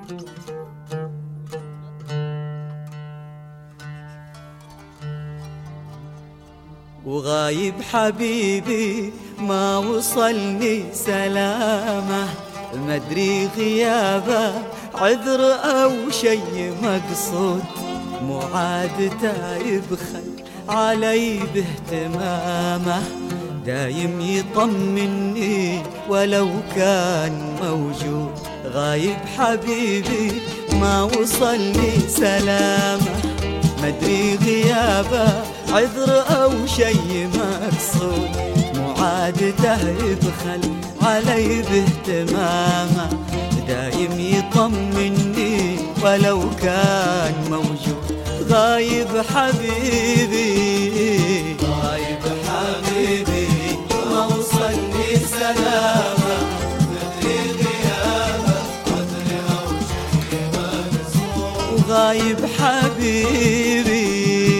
وغايب حبيبي ما وصلني سلامه، مدري غيابه عذر أو شي مقصود، مو عادته يبخل علي باهتمامه، دايم يطمني ولو كان موجود. غايب حبيبي ما وصلني سلامه، مدري غيابه عذر أو شي مقصود، مو عادته يبخل علي باهتمامه، دايم يطمني ولو كان موجود. غايب حبيبي غايب حبيبي ما وصلني سلامه، مدري غيابه عذر أو شي مقصود. غايب حبيبي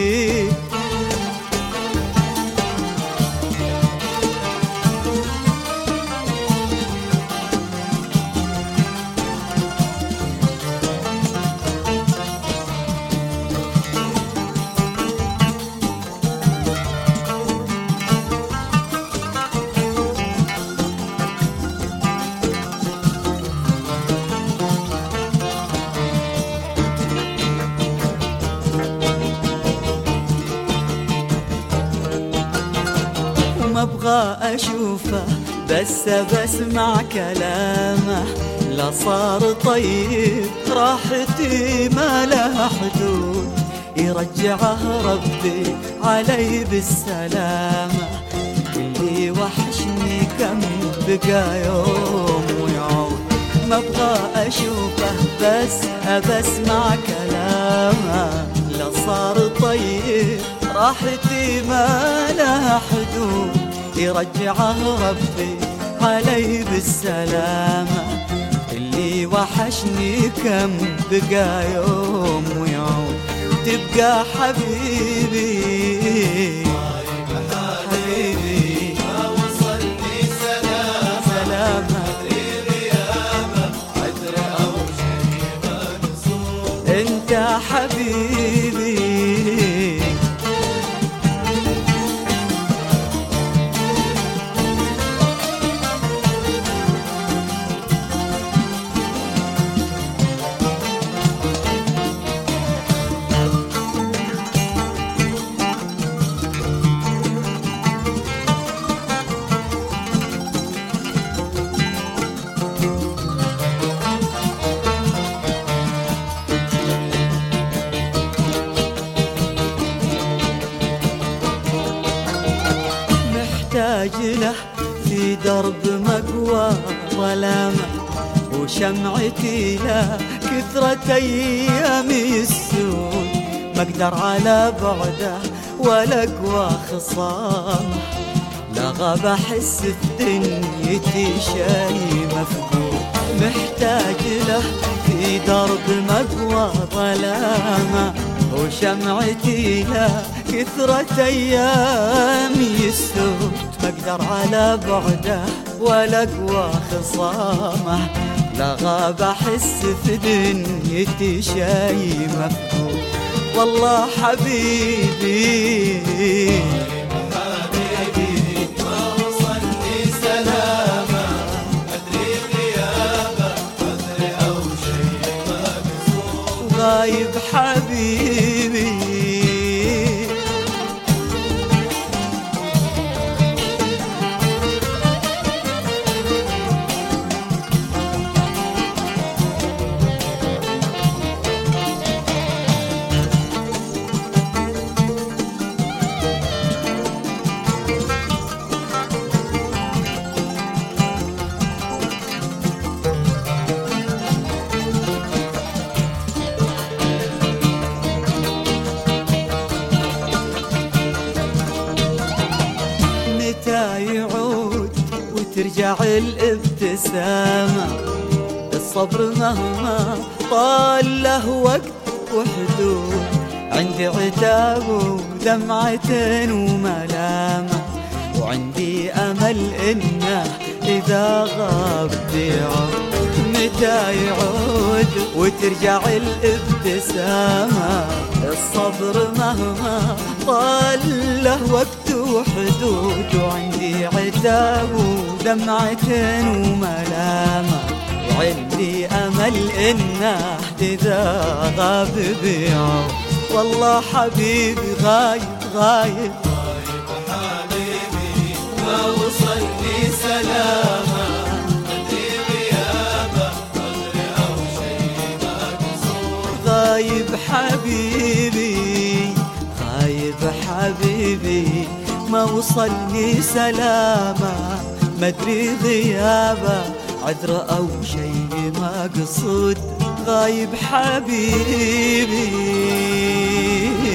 ما ابغى اشوفه بس بسمع كلامه، لا صار طيب راحتي ما لها حدود، يرجعه ربي علي بالسلامه، اللي وحشني كم بقى يوم ويعود. ما ابغى اشوفه بس بسمع كلامه، لا صار طيب راحتي ما لها حدود، يرجعه ربي علي بالسلامة، اللي وحشني كم بقى يوم ويعود. تبقى حبيبي حبيبي ما وصلني سلامة، مدري غيابه عذر أو شي مقصود. انت حبيبي محتاج له في درب مقوى ظلامه، وشمعتي له كثرة أيامي السود، ما أقدر على بعده ولا أقوى خصامه، لا غاب أحس في دنيتي شي مفقود. محتاج له في درب مقوى ظلامه، وشمعتي له كثرة أيامي السود، ما أقدر على بعده ولا أقوى خصامه، لا غاب أحس في دنيتي شي مفقود. والله حبيبي حبيبي ما وصلني سلامة، أدري غيابه عذر أو شي مقصود. غايب حبيبي يعود وترجع الابتسامة، الصبر مهما طال له وقت وحدود، عندي عتاب ودمعة وملامة، وعندي أمل إنه إذا غاب بيعود. متى يعود وترجع الابتسامة. الصبر مهما طال له وقت وحدود، وعندي عتاب ودمعة وملامة، وعندي أمل إنه إذا غاب بيعود. والله حبيبي غايب غايب حبيبي ما وصلني سلامة، أدري غيابه قدر أو شيء ما قصور. غايب حبيبي غايب حبيبي ما وصلني سلامة، مدري غيابه عذر أو شيء ما قصد. غايب حبيبي